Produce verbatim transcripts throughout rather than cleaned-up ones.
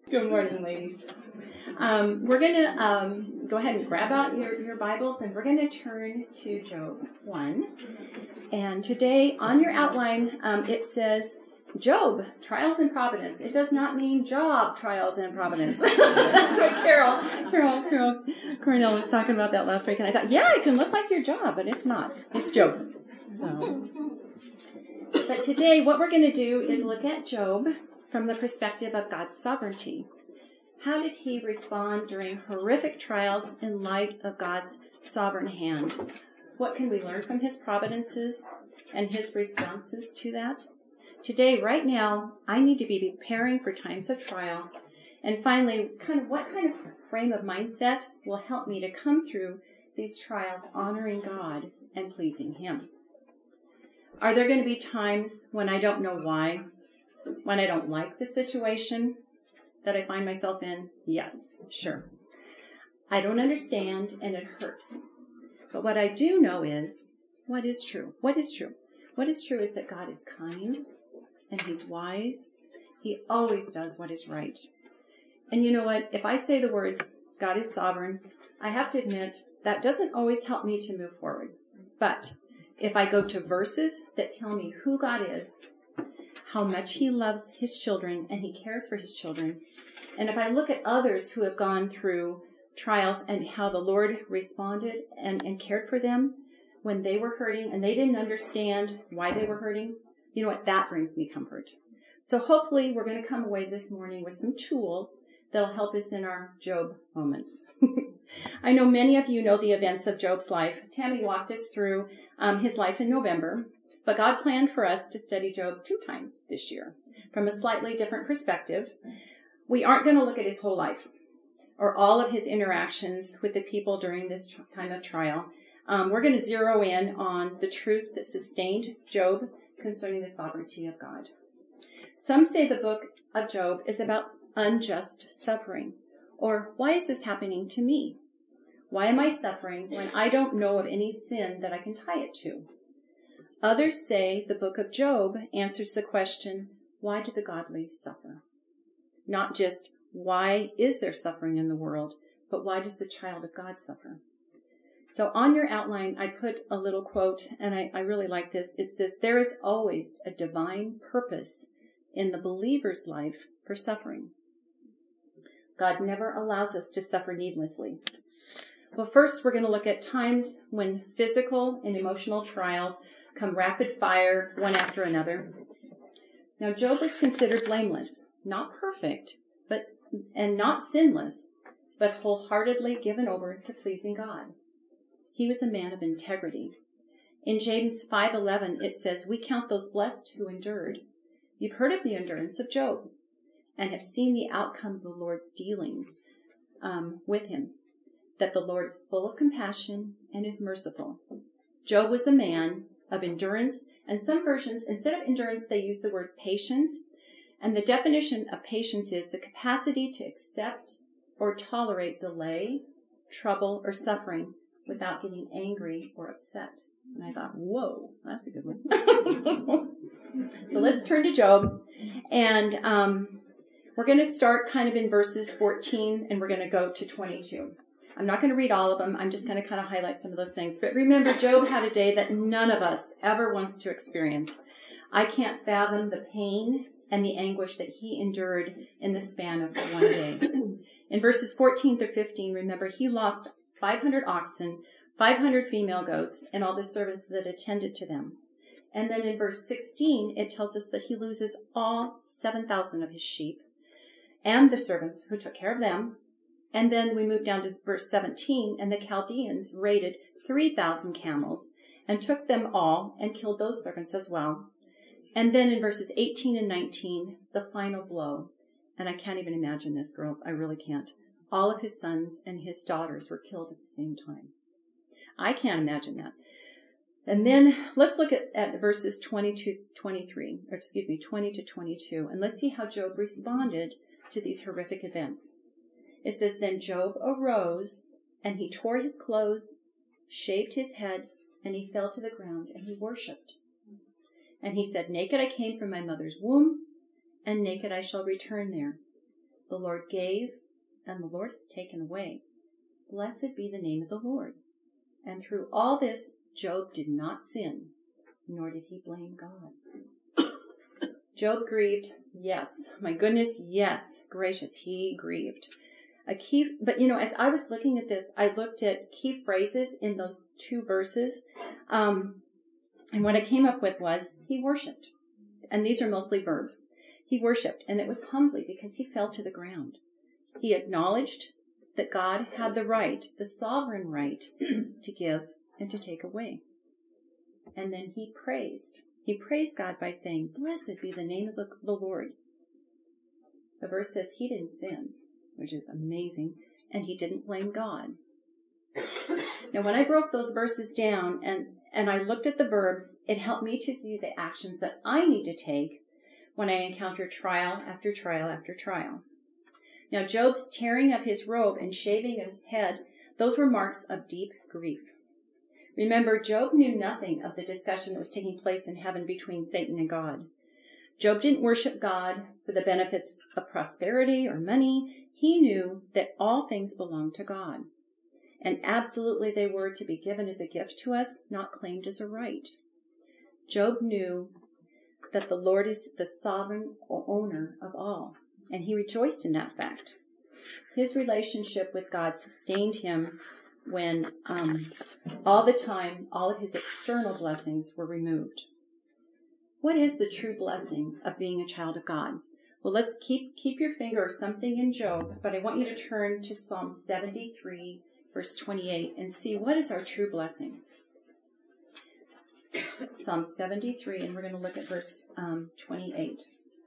Good morning, ladies. Um, we're going to um, go ahead and grab out your, your Bibles, and we're going to turn to Job one. And today, on your outline, um, it says, Job, trials and providence. It does not mean job, trials and providence. That's what Carol, Carol, Carol Cornell was talking about that last week, and I thought, yeah, it can look like your job, but it's not. It's Job. So, but today, what we're going to do is look at Job from the perspective of God's sovereignty. How did he respond during horrific trials in light of God's sovereign hand? What can we learn from his providences and his responses to that? Today, right now, I need to be preparing for times of trial. And finally, kind of what kind of frame of mindset will help me to come through these trials honoring God and pleasing him? Are there going to be times when I don't know why? When I don't like the situation that I find myself in? Yes, sure. I don't understand and it hurts. But what I do know is, what is true? What is true? What is true is that God is kind and he's wise. He always does what is right. And you know what? If I say the words, God is sovereign, I have to admit that doesn't always help me to move forward. But if I go to verses that tell me who God is, how much he loves his children and he cares for his children. And if I look at others who have gone through trials and how the Lord responded and, and cared for them when they were hurting and they didn't understand why they were hurting, you know what? That brings me comfort. So hopefully we're going to come away this morning with some tools that'll help us in our Job moments. I know many of you know the events of Job's life. Tammy walked us through um, his life in November. But God planned for us to study Job two times this year from a slightly different perspective. We aren't going to look at his whole life or all of his interactions with the people during this tr- time of trial. Um, we're going to zero in on the truths that sustained Job concerning the sovereignty of God. Some say the book of Job is about unjust suffering, or why is this happening to me? Why am I suffering when I don't know of any sin that I can tie it to? Others say the book of Job answers the question, why do the godly suffer? Not just, why is there suffering in the world, but why does the child of God suffer? So on your outline, I put a little quote, and I, I really like this. It says, there is always a divine purpose in the believer's life for suffering. God never allows us to suffer needlessly. Well, first, we're going to look at times when physical and emotional trials come rapid fire, one after another. Now, Job was considered blameless, not perfect, but and not sinless, but wholeheartedly given over to pleasing God. He was a man of integrity. In James five eleven, it says, we count those blessed who endured. You've heard of the endurance of Job and have seen the outcome of the Lord's dealings um, with him, that the Lord is full of compassion and is merciful. Job was a man of endurance, and some versions, instead of endurance, they use the word patience. And the definition of patience is the capacity to accept or tolerate delay, trouble, or suffering without getting angry or upset. And I thought, whoa, that's a good one. So let's turn to Job, and um, we're going to start kind of in verses fourteen, and we're going to go to twenty-two. I'm not going to read all of them. I'm just going to kind of highlight some of those things. But remember, Job had a day that none of us ever wants to experience. I can't fathom the pain and the anguish that he endured in the span of one day. In verses fourteen through fifteen, remember, he lost five hundred oxen, five hundred female goats, and all the servants that attended to them. And then in verse sixteen, it tells us that he loses all seven thousand of his sheep and the servants who took care of them. And then we move down to verse seventeen, and the Chaldeans raided three thousand camels and took them all and killed those servants as well. And then in verses eighteen and nineteen, the final blow. And I can't even imagine this, girls. I really can't. All of his sons and his daughters were killed at the same time. I can't imagine that. And then let's look at, at verses twenty to twenty-three, or excuse me, twenty to twenty-two, and let's see how Job responded to these horrific events. It says, then Job arose, and he tore his clothes, shaved his head, and he fell to the ground, and he worshipped. And he said, naked I came from my mother's womb, and naked I shall return there. The Lord gave, and the Lord has taken away. Blessed be the name of the Lord. And through all this, Job did not sin, nor did he blame God. Job grieved. Yes. My goodness. Yes. Gracious. He grieved. A key, but you know, as I was looking at this, I looked at key phrases in those two verses. Um, and what I came up with was, he worshiped. And these are mostly verbs. He worshiped, and it was humbly because he fell to the ground. He acknowledged that God had the right, the sovereign right, to give and to take away. And then he praised. He praised God by saying, blessed be the name of the, the Lord. The verse says he didn't sin, which is amazing, and he didn't blame God. Now, when I broke those verses down and, and I looked at the verbs, it helped me to see the actions that I need to take when I encounter trial after trial after trial. Now, Job's tearing of his robe and shaving of his head, those were marks of deep grief. Remember, Job knew nothing of the discussion that was taking place in heaven between Satan and God. Job didn't worship God for the benefits of prosperity or money. He knew that all things belong to God. And absolutely they were to be given as a gift to us, not claimed as a right. Job knew that the Lord is the sovereign owner of all, and he rejoiced in that fact. His relationship with God sustained him when um, all the time, all of his external blessings were removed. What is the true blessing of being a child of God? Well, let's keep keep your finger or something in Job, but I want you to turn to Psalm seventy-three, verse twenty-eight, and see what is our true blessing. Psalm seventy-three, and we're going to look at verse um, twenty-eight.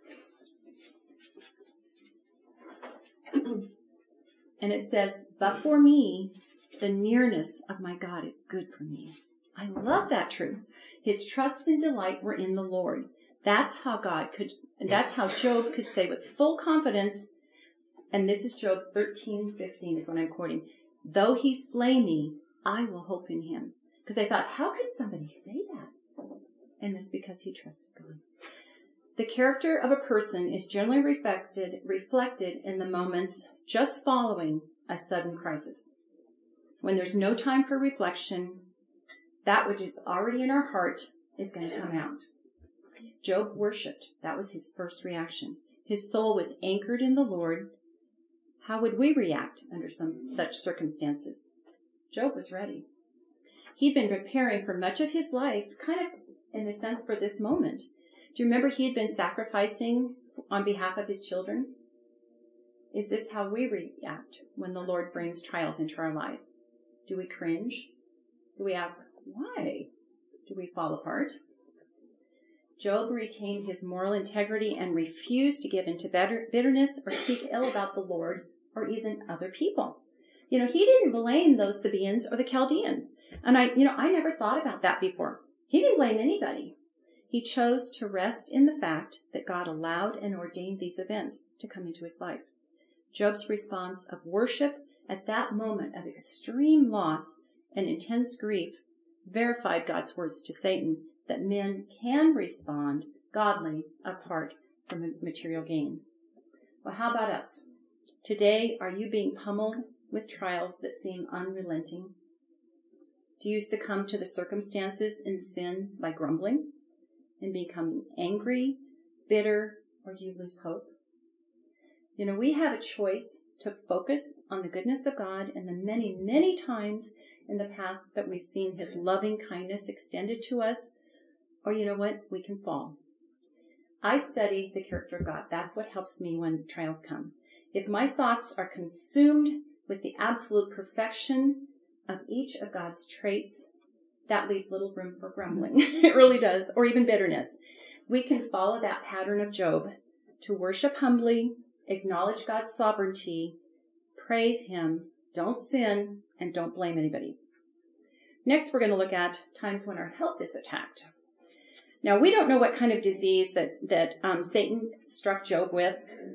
And it says, but for me, the nearness of my God is good for me. I love that truth. His trust and delight were in the Lord. That's how God could, and that's how Job could say with full confidence, and this is Job thirteen fifteen is what I'm quoting, though he slay me, I will hope in him. Because I thought, how could somebody say that? And it's because he trusted God. The character of a person is generally reflected, reflected in the moments just following a sudden crisis. When there's no time for reflection, that which is already in our heart is going to come out. Job worshipped. That was his first reaction. His soul was anchored in the Lord. How would we react under some such circumstances? Job was ready. He'd been preparing for much of his life, kind of in a sense for this moment. Do you remember he had been sacrificing on behalf of his children? Is this how we react when the Lord brings trials into our life? Do we cringe? Do we ask, why? Do we fall apart? Job retained his moral integrity and refused to give in to bitterness or speak ill about the Lord or even other people. You know, he didn't blame those Sabaeans or the Chaldeans. And I, you know, I never thought about that before. He didn't blame anybody. He chose to rest in the fact that God allowed and ordained these events to come into his life. Job's response of worship at that moment of extreme loss and intense grief verified God's words to Satan that men can respond godly apart from material gain. Well, how about us? Today, are you being pummeled with trials that seem unrelenting? Do you succumb to the circumstances in sin by grumbling and becoming angry, bitter, or do you lose hope? You know, we have a choice to focus on the goodness of God and the many, many times in the past that we've seen his loving kindness extended to us, or you know what? We can fall. I study the character of God. That's what helps me when trials come. If my thoughts are consumed with the absolute perfection of each of God's traits, that leaves little room for grumbling. It really does, or even bitterness. We can follow that pattern of Job to worship humbly, acknowledge God's sovereignty, praise him, don't sin, and don't blame anybody. Next, we're going to look at times when our health is attacked. Now, we don't know what kind of disease that, that um, Satan struck Job with.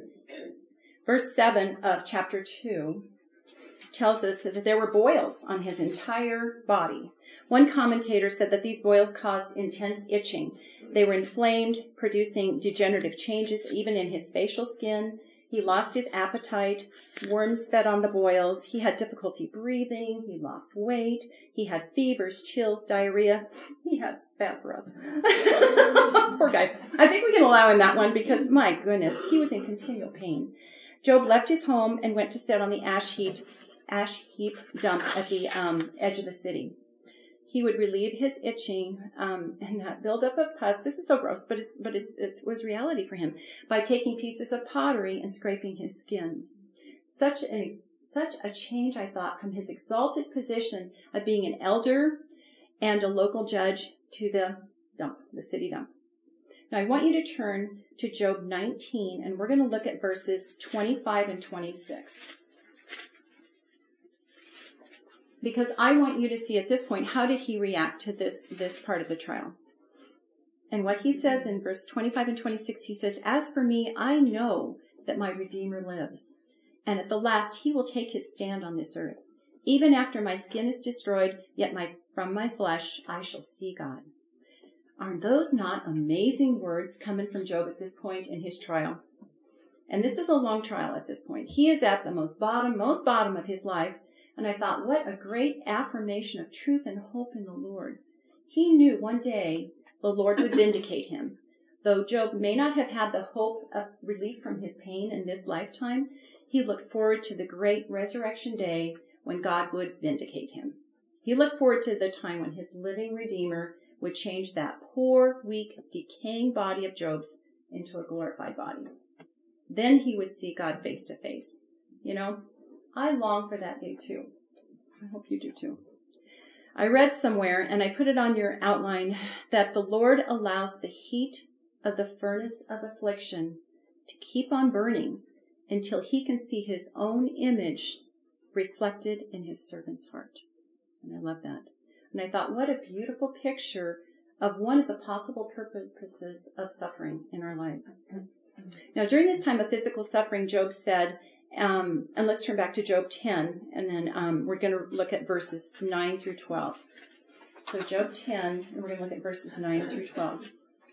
Verse seven of chapter two tells us that there were boils on his entire body. One commentator said that these boils caused intense itching. They were inflamed, producing degenerative changes even in his facial skin. He He lost his appetite. Worms fed on the boils. He had difficulty breathing. He lost weight. He had fevers, chills, diarrhea. He had bad breath. Poor guy. I think we can allow him that one because, my goodness, he was in continual pain. Job left his home and went to sit on the ash heap, ash heap dump at the um, edge of the city. He would relieve his itching um, and that buildup of pus. This is so gross, but, it's, but it's, it was reality for him, by taking pieces of pottery and scraping his skin. Such an such a change, I thought, from his exalted position of being an elder and a local judge to the dump, the city dump. Now, I want you to turn to Job nineteen, and we're going to look at verses twenty-five and twenty-six. Because I want you to see at this point, how did he react to this, this part of the trial? And what he says in verse twenty-five and twenty-six, he says, "As for me, I know that my Redeemer lives, and at the last he will take his stand on this earth. Even after my skin is destroyed, yet my, from my flesh I shall see God." Aren't those not amazing words coming from Job at this point in his trial? And this is a long trial at this point. He is at the most bottom, most bottom of his life. And I thought, what a great affirmation of truth and hope in the Lord. He knew one day the Lord would vindicate him. Though Job may not have had the hope of relief from his pain in this lifetime, he looked forward to the great resurrection day when God would vindicate him. He looked forward to the time when his living Redeemer would change that poor, weak, decaying body of Job's into a glorified body. Then he would see God face to face. You know, I long for that day too. I hope you do too. I read somewhere, and I put it on your outline, that the Lord allows the heat of the furnace of affliction to keep on burning until he can see his own image reflected in his servant's heart. And I love that. And I thought, what a beautiful picture of one of the possible purposes of suffering in our lives. Now, during this time of physical suffering, Job said, um, and let's turn back to Job ten, and then um, we're going to look at verses nine through twelve. So Job ten, and we're going to look at verses nine through twelve.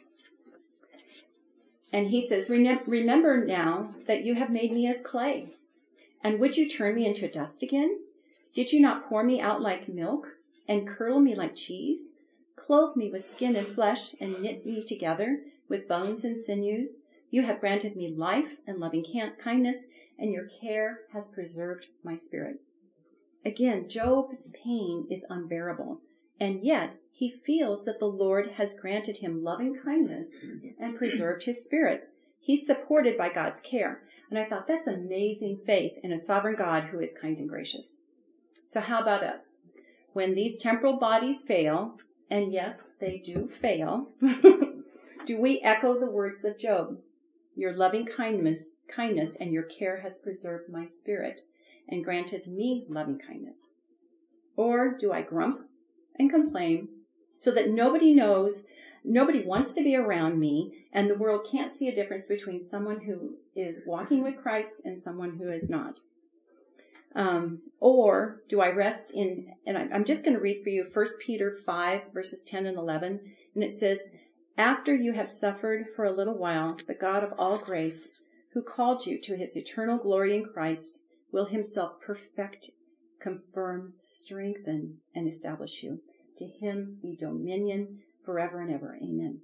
And he says, "Remember now that you have made me as clay, and would you turn me into dust again? Did you not pour me out like milk, and curdle me like cheese? Clothe me with skin and flesh, and knit me together with bones and sinews? You have granted me life and loving kindness, and your care has preserved my spirit." Again, Job's pain is unbearable, and yet he feels that the Lord has granted him loving kindness and preserved his spirit. He's supported by God's care. And I thought, that's amazing faith in a sovereign God who is kind and gracious. So how about us? When these temporal bodies fail, and yes, they do fail, do we echo the words of Job? Your loving kindness, kindness and your care has preserved my spirit and granted me loving kindness. Or do I grump and complain so that nobody knows, nobody wants to be around me, and the world can't see a difference between someone who is walking with Christ and someone who is not? Um, or do I rest in, and I'm just going to read for you First Peter five, verses ten and eleven, and it says, "After you have suffered for a little while, the God of all grace, who called you to his eternal glory in Christ, will himself perfect, confirm, strengthen, and establish you. To him be dominion forever and ever. Amen."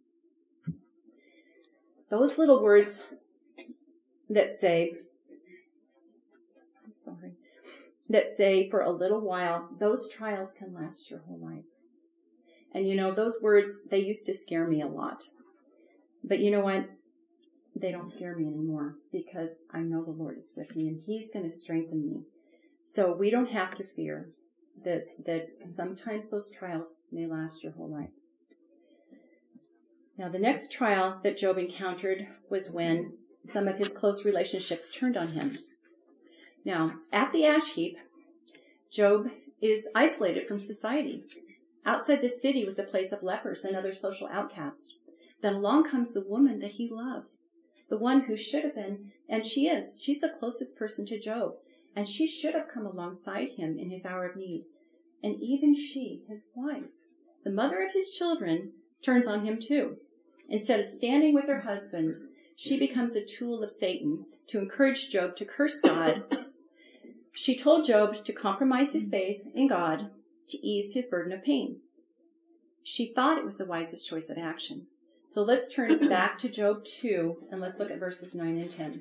Those little words that say, I'm sorry, that say for a little while, those trials can last your whole life. And you know, those words, they used to scare me a lot. But you know what? They don't scare me anymore because I know the Lord is with me and he's going to strengthen me. So we don't have to fear that, that sometimes those trials may last your whole life. Now, the next trial that Job encountered was when some of his close relationships turned on him. Now, at the ash heap, Job is isolated from society. Outside the city was a place of lepers and other social outcasts. Then along comes the woman that he loves, the one who should have been, and she is, she's the closest person to Job, and she should have come alongside him in his hour of need. And even she, his wife, the mother of his children, turns on him too. Instead of standing with her husband, she becomes a tool of Satan to encourage Job to curse God, she told Job to compromise his faith in God to ease his burden of pain. She thought it was the wisest choice of action. So let's turn back to Job two, and let's look at verses nine and ten.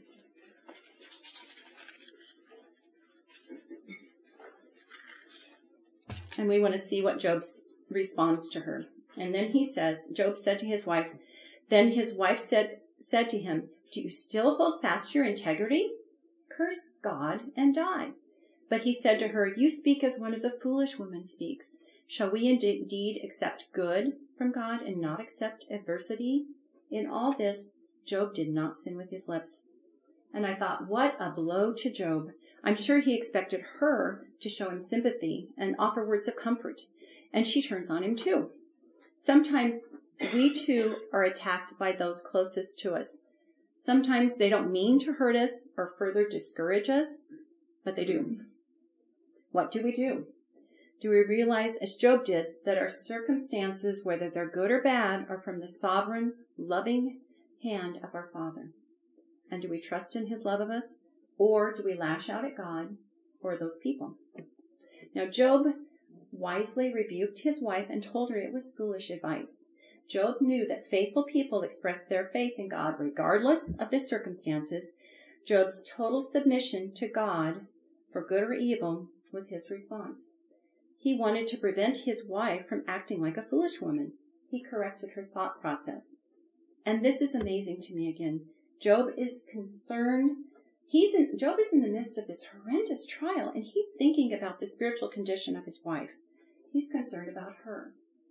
And we want to see what Job responds to her. And then he says, Job said to his wife, then his wife said, said to him, do you still hold fast your integrity? Curse God and die. But he said to her, you speak as one of the foolish women speaks. Shall we indeed accept good from God and not accept adversity? In all this, Job did not sin with his lips. And I thought, what a blow to Job. I'm sure he expected her to show him sympathy and offer words of comfort. And she turns on him too. Sometimes we too are attacked by those closest to us. Sometimes they don't mean to hurt us or further discourage us, but they do. What do we do? Do we realize, as Job did, that our circumstances, whether they're good or bad, are from the sovereign, loving hand of our Father? And do we trust in his love of us? Or do we lash out at God or those people? Now, Job wisely rebuked his wife and told her it was foolish advice. Job knew that faithful people express their faith in God regardless of the circumstances. Job's total submission to God, for good or evil, was his response. He wanted to prevent his wife from acting like a foolish woman. He corrected her thought process. And this is amazing to me again. Job is concerned. He's in, Job is in the midst of this horrendous trial, and he's thinking about the spiritual condition of his wife. He's concerned about her.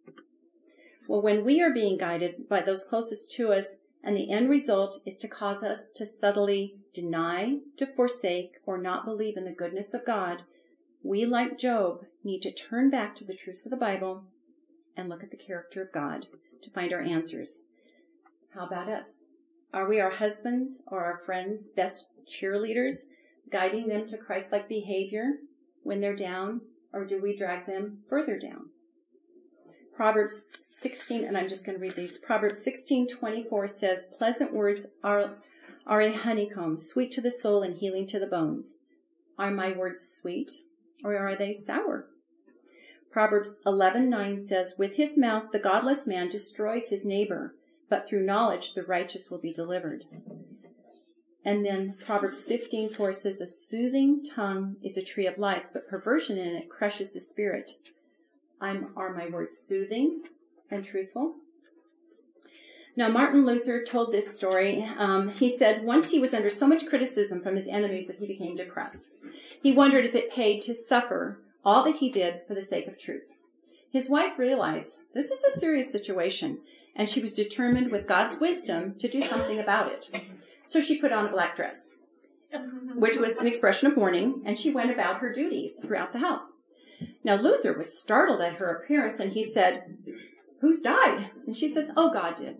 Well, when we are being guided by those closest to us, and the end result is to cause us to subtly deny, to forsake, or not believe in the goodness of God, we, like Job, need to turn back to the truths of the Bible and look at the character of God to find our answers. How about us? Are we our husbands or our friends' best cheerleaders, guiding them to Christ-like behavior when they're down, or do we drag them further down? Proverbs sixteen, and I'm just going to read these. Proverbs sixteen twenty-four says, pleasant words are, are a honeycomb, sweet to the soul and healing to the bones. Are my words sweet, or are they sour? Proverbs eleven nine says, with his mouth the godless man destroys his neighbor, but through knowledge the righteous will be delivered. And then Proverbs fifteen four says, a soothing tongue is a tree of life, but perversion in it crushes the spirit. I'm, are my words soothing and truthful? Now, Martin Luther told this story. Um, he said once he was under so much criticism from his enemies that he became depressed. He wondered if it paid to suffer all that he did for the sake of truth. His wife realized this is a serious situation, and she was determined with God's wisdom to do something about it. So she put on a black dress, which was an expression of mourning, and she went about her duties throughout the house. Now, Luther was startled at her appearance, and he said, who's died? And she says, oh, God did.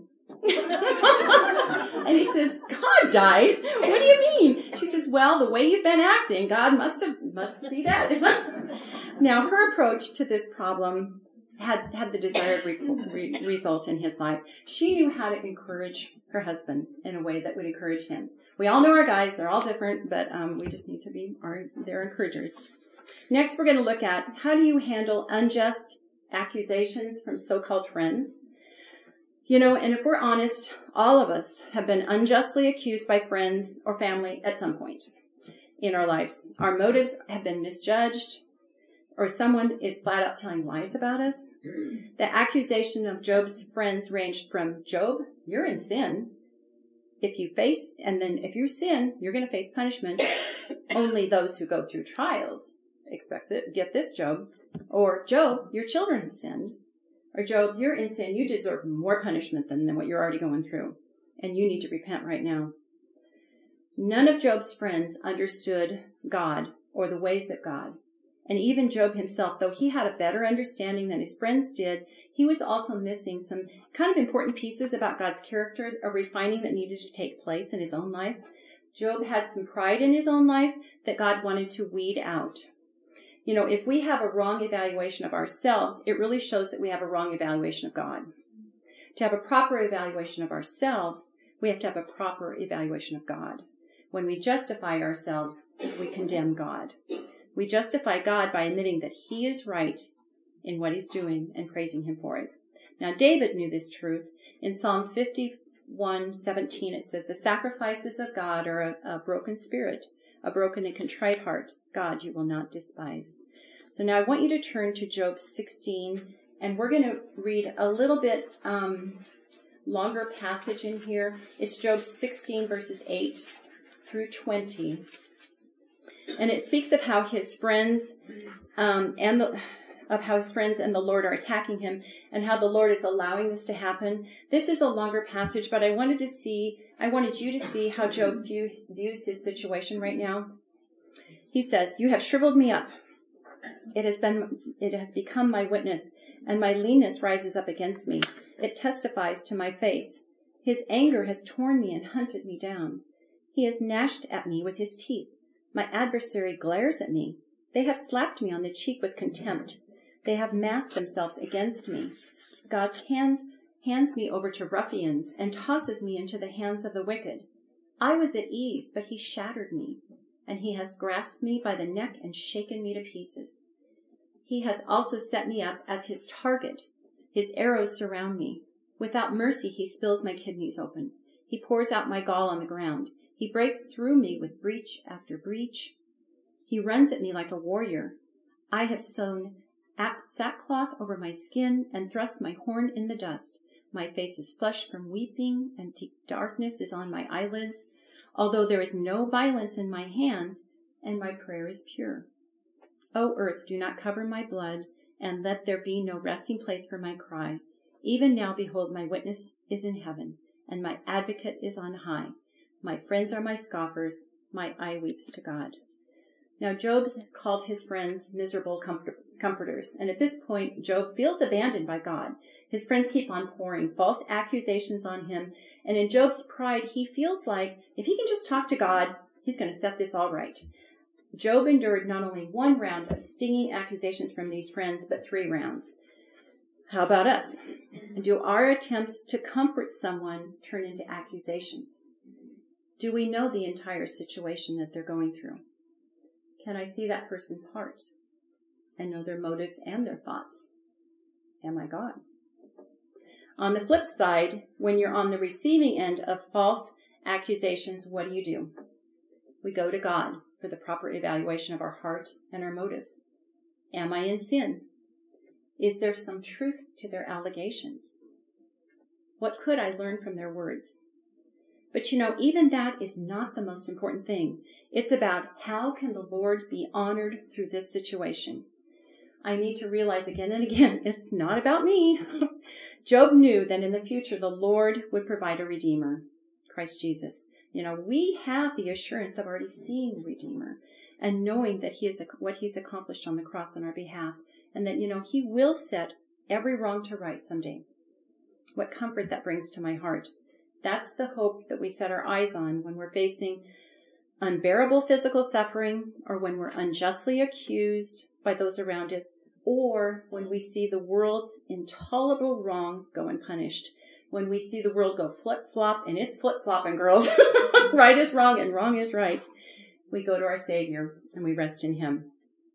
And he says, God died? What do you mean? She says, well, the way you've been acting, God must have must be dead. Now, her approach to this problem had, had the desired re- re- result in his life. She knew how to encourage her husband in a way that would encourage him. We all know our guys. They're all different, but um, we just need to be our, their encouragers. Next, we're going to look at how do you handle unjust accusations from so-called friends. You know, and if we're honest, all of us have been unjustly accused by friends or family at some point in our lives. Our motives have been misjudged, or someone is flat out telling lies about us. The accusation of Job's friends ranged from, Job, you're in sin. If you face, and then if you sin, you're going to face punishment. Only those who go through trials expect it. Get this, Job. Or, Job, your children have sinned. Or, Job, you're in sin. You deserve more punishment than, than what you're already going through. And you need to repent right now. None of Job's friends understood God or the ways of God. And even Job himself, though he had a better understanding than his friends did, he was also missing some kind of important pieces about God's character, a refining that needed to take place in his own life. Job had some pride in his own life that God wanted to weed out. You know, if we have a wrong evaluation of ourselves, it really shows that we have a wrong evaluation of God. To have a proper evaluation of ourselves, we have to have a proper evaluation of God. When we justify ourselves, we condemn God. We justify God by admitting that he is right in what he's doing and praising him for it. Now, David knew this truth. In Psalm fifty-one seventeen, it says, the sacrifices of God are a, a broken spirit, a broken and contrite heart. God, you will not despise. So now I want you to turn to Job sixteen, and we're going to read a little bit um, longer passage in here. It's Job sixteen, verses eight through twenty. And it speaks of how his friends um, and the... of how his friends and the Lord are attacking him and how the Lord is allowing this to happen. This is a longer passage, but I wanted to see, I wanted you to see how Job views, views his situation right now. He says, you have shriveled me up. It has been, it has become my witness, and my leanness rises up against me. It testifies to my face. His anger has torn me and hunted me down. He has gnashed at me with his teeth. My adversary glares at me. They have slapped me on the cheek with contempt. They have massed themselves against me. God's hands hands me over to ruffians and tosses me into the hands of the wicked. I was at ease, but he shattered me, and he has grasped me by the neck and shaken me to pieces. He has also set me up as his target. His arrows surround me. Without mercy, he spills my kidneys open. He pours out my gall on the ground. He breaks through me with breach after breach. He runs at me like a warrior. I have sown sackcloth over my skin and thrust my horn in the dust. My face is flushed from weeping, and deep darkness is on my eyelids, although there is no violence in my hands, and my prayer is pure. O earth, do not cover my blood, and let there be no resting place for my cry. Even now, behold, my witness is in heaven, and my advocate is on high. My friends are my scoffers. My eye weeps to God. Now, Job called his friends miserable comfort- comforters, and at this point, Job feels abandoned by God. His friends keep on pouring false accusations on him, and in Job's pride, he feels like if he can just talk to God, he's going to set this all right. Job endured not only one round of stinging accusations from these friends, but three rounds. How about us? Do our attempts to comfort someone turn into accusations? Do we know the entire situation that they're going through? Can I see that person's heart and know their motives and their thoughts? Am I God? On the flip side, when you're on the receiving end of false accusations, what do you do? We go to God for the proper evaluation of our heart and our motives. Am I in sin? Is there some truth to their allegations? What could I learn from their words? But you know, even that is not the most important thing. It's about how can the Lord be honored through this situation. I need to realize again and again, it's not about me. Job knew that in the future the Lord would provide a Redeemer, Christ Jesus. You know, we have the assurance of already seeing the Redeemer and knowing that he is what he's accomplished on the cross on our behalf, and that, you know, he will set every wrong to right someday. What comfort that brings to my heart. That's the hope that we set our eyes on when we're facing unbearable physical suffering, or when we're unjustly accused by those around us, or when we see the world's intolerable wrongs go unpunished. When we see the world go flip-flop, and it's flip-flopping, girls. Right is wrong and wrong is right. We go to our Savior and we rest in him.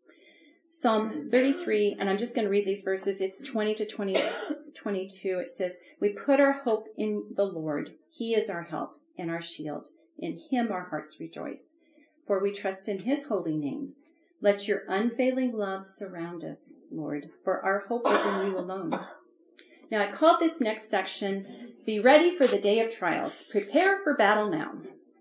Psalm thirty-three, and I'm just going to read these verses. It's twenty to twenty, twenty-two. It says, we put our hope in the Lord. He is our help and our shield. In him our hearts rejoice, for we trust in his holy name. Let your unfailing love surround us, Lord, for our hope is in you alone. Now, I called this next section, Be Ready for the Day of Trials. Prepare for battle now.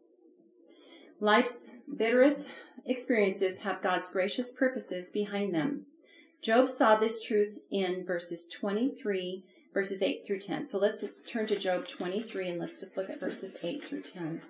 Life's bitterest experiences have God's gracious purposes behind them. Job saw this truth in verses twenty-three, verses eight through ten. So let's turn to Job twenty-three, and let's just look at verses eight through ten.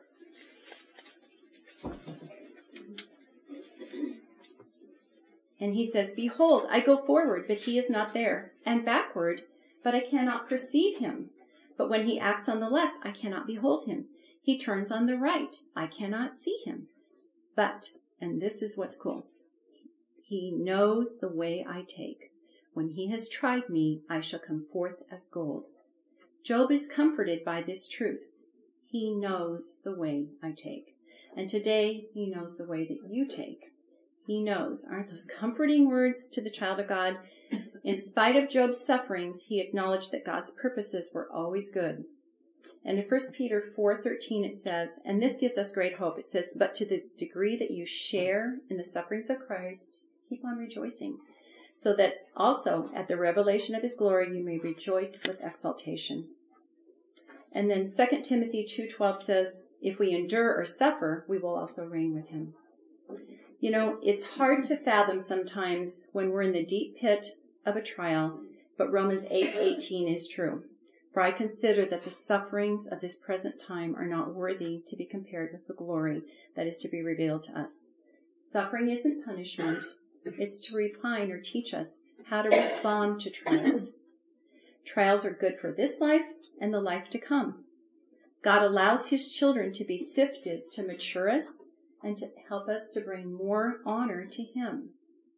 And he says, Behold, I go forward, but he is not there, and backward, but I cannot perceive him. But when he acts on the left, I cannot behold him. He turns on the right, I cannot see him. But, and this is what's cool, he knows the way I take. When he has tried me, I shall come forth as gold. Job is comforted by this truth. He knows the way I take. And today, he knows the way that you take. He knows. Aren't those comforting words to the child of God? In spite of Job's sufferings, he acknowledged that God's purposes were always good. And in First Peter four thirteen it says, and this gives us great hope, it says, but to the degree that you share in the sufferings of Christ, keep on rejoicing, so that also at the revelation of his glory you may rejoice with exultation. And then Second Timothy two twelve says, if we endure or suffer, we will also reign with him. You know, it's hard to fathom sometimes when we're in the deep pit of a trial, but Romans eight eighteen is true. For I consider that the sufferings of this present time are not worthy to be compared with the glory that is to be revealed to us. Suffering isn't punishment. It's to refine or teach us how to respond to trials. Trials are good for this life and the life to come. God allows his children to be sifted to mature us and to help us to bring more honor to him.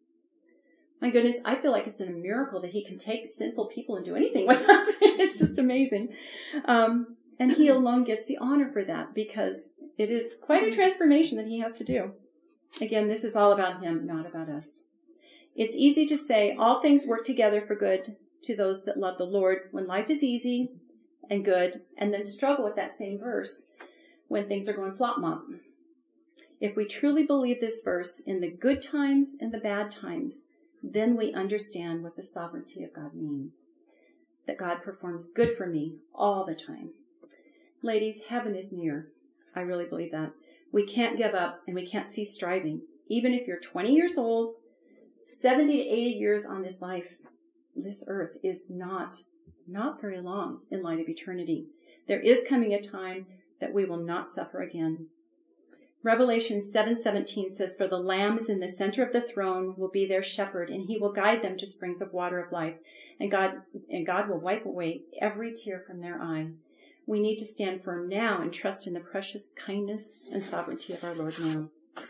My goodness, I feel like it's a miracle that he can take sinful people and do anything with us. It's just amazing. Um, and he alone gets the honor for that because it is quite a transformation that he has to do. Again, this is all about him, not about us. It's easy to say all things work together for good to those that love the Lord when life is easy and good, and then struggle with that same verse when things are going flop-mop. If we truly believe this verse in the good times and the bad times, then we understand what the sovereignty of God means. That God performs good for me all the time. Ladies, heaven is near. I really believe that. We can't give up and we can't cease striving. Even if you're twenty years old, seventy to eighty years on this life, this earth is not, not very long in light of eternity. There is coming a time that we will not suffer again. Revelation seven seventeen says, for the Lamb is in the center of the throne, will be their shepherd, and he will guide them to springs of water of life. And God, and God will wipe away every tear from their eye. We need to stand firm now and trust in the precious kindness and sovereignty of our Lord now.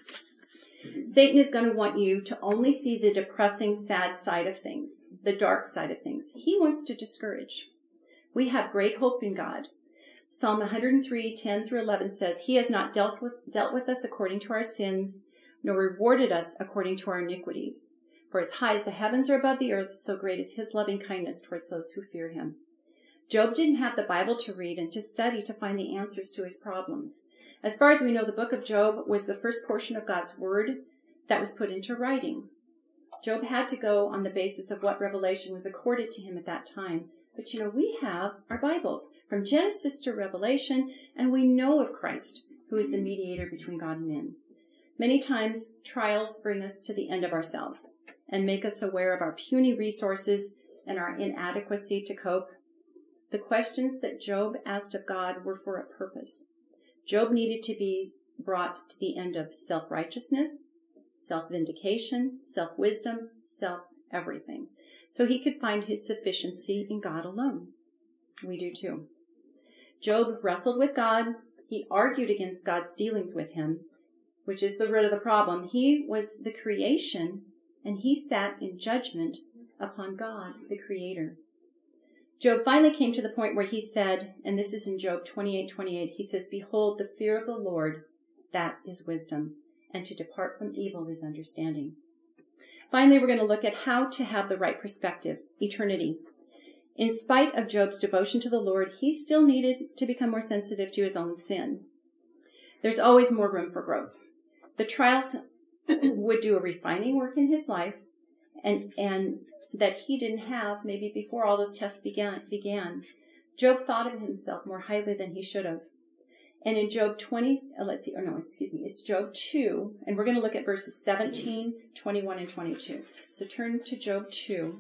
Satan is going to want you to only see the depressing, sad side of things, the dark side of things. He wants to discourage. We have great hope in God. Psalm one hundred three, ten through eleven says, he has not dealt with, dealt with us according to our sins, nor rewarded us according to our iniquities. For as high as the heavens are above the earth, so great is his loving kindness towards those who fear him. Job didn't have the Bible to read and to study to find the answers to his problems. As far as we know, the book of Job was the first portion of God's word that was put into writing. Job had to go on the basis of what revelation was accorded to him at that time. But you know, we have our Bibles from Genesis to Revelation, and we know of Christ, who is the mediator between God and men. Many times, trials bring us to the end of ourselves and make us aware of our puny resources and our inadequacy to cope. The questions that Job asked of God were for a purpose. Job needed to be brought to the end of self-righteousness, self-vindication, self-wisdom, self-everything, so he could find his sufficiency in God alone. We do too. Job wrestled with God. He argued against God's dealings with him, which is the root of the problem. He was the creation, and he sat in judgment upon God, the creator. Job finally came to the point where he said, and this is in Job twenty-eight twenty-eight, he says, behold, the fear of the Lord, that is wisdom, and to depart from evil is understanding. Finally, we're going to look at how to have the right perspective, eternity. In spite of Job's devotion to the Lord, he still needed to become more sensitive to his own sin. There's always more room for growth. The trials would do a refining work in his life, and, and that he didn't have maybe before all those tests began, began. Job thought of himself more highly than he should have. And in Job twenty, uh, let's see, or no, excuse me, it's Job two, and we're going to look at verses seventeen, twenty-one, and twenty-two. So turn to Job two.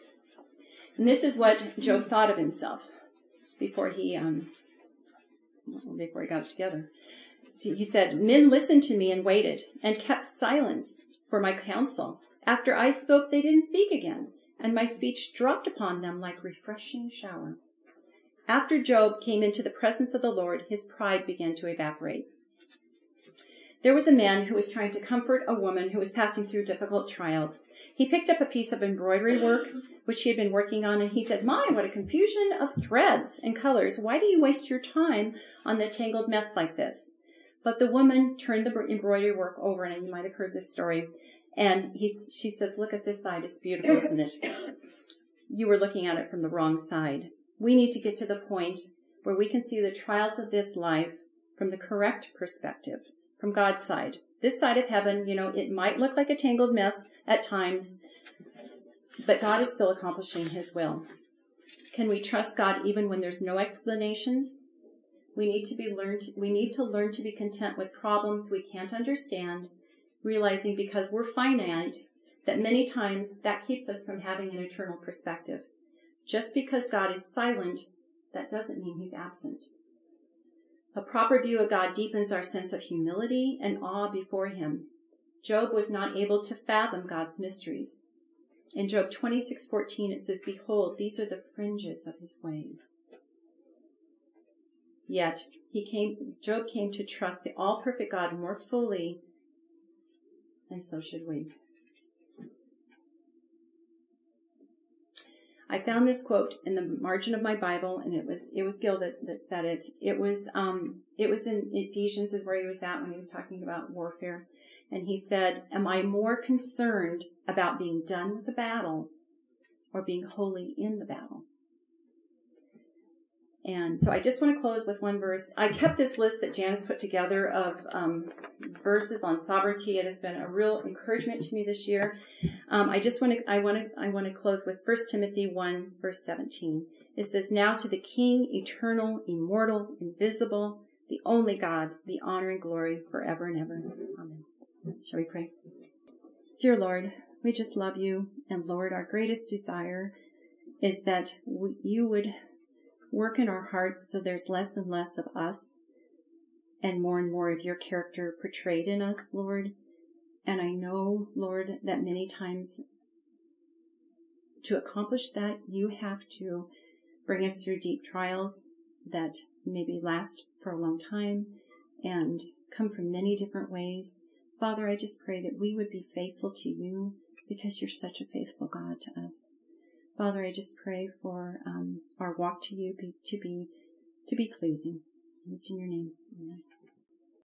And this is what Job thought of himself before he, um, before he got it together. See, he said, men listened to me and waited and kept silence for my counsel. After I spoke, they didn't speak again, and my speech dropped upon them like refreshing shower. After Job came into the presence of the Lord, his pride began to evaporate. There was a man who was trying to comfort a woman who was passing through difficult trials. He picked up a piece of embroidery work, which she had been working on, and he said, my, what a confusion of threads and colors. Why do you waste your time on the tangled mess like this? But the woman turned the embroidery work over, and you might have heard this story. And he, she says, look at this side. It's beautiful, isn't it? You were looking at it from the wrong side. We need to get to the point where we can see the trials of this life from the correct perspective, from God's side. This side of heaven, you know, it might look like a tangled mess at times, but God is still accomplishing his will. Can we trust God even when there's no explanations? We need to be learned, we need to learn to be content with problems we can't understand, realizing because we're finite that many times that keeps us from having an eternal perspective. Just because God is silent, that doesn't mean he's absent. A proper view of God deepens our sense of humility and awe before him. Job was not able to fathom God's mysteries. In Job twenty-six fourteen, it says, behold, these are the fringes of his ways. Yet, he came, Job came to trust the all-perfect God more fully, and so should we. I found this quote in the margin of my Bible, and it was it was Gil that, that said it. It was um it was in Ephesians, is where he was at when he was talking about warfare, and he said, "Am I more concerned about being done with the battle, or being wholly in the battle?" And so I just want to close with one verse. I kept this list that Janice put together of um, verses on sovereignty. It has been a real encouragement to me this year. Um, I just want to, I want to, I want to close with First Timothy one, verse seventeen. It says, "Now to the King, eternal, immortal, invisible, the only God, be honor and glory forever and ever. Amen." Shall we pray? Dear Lord, we just love you, and Lord, our greatest desire is that we, you would work in our hearts so there's less and less of us and more and more of your character portrayed in us, Lord. And I know, Lord, that many times to accomplish that, you have to bring us through deep trials that maybe last for a long time and come from many different ways. Father, I just pray that we would be faithful to you because you're such a faithful God to us. Father, I just pray for um, our walk to you be, to be to be pleasing. It's in your name. Amen.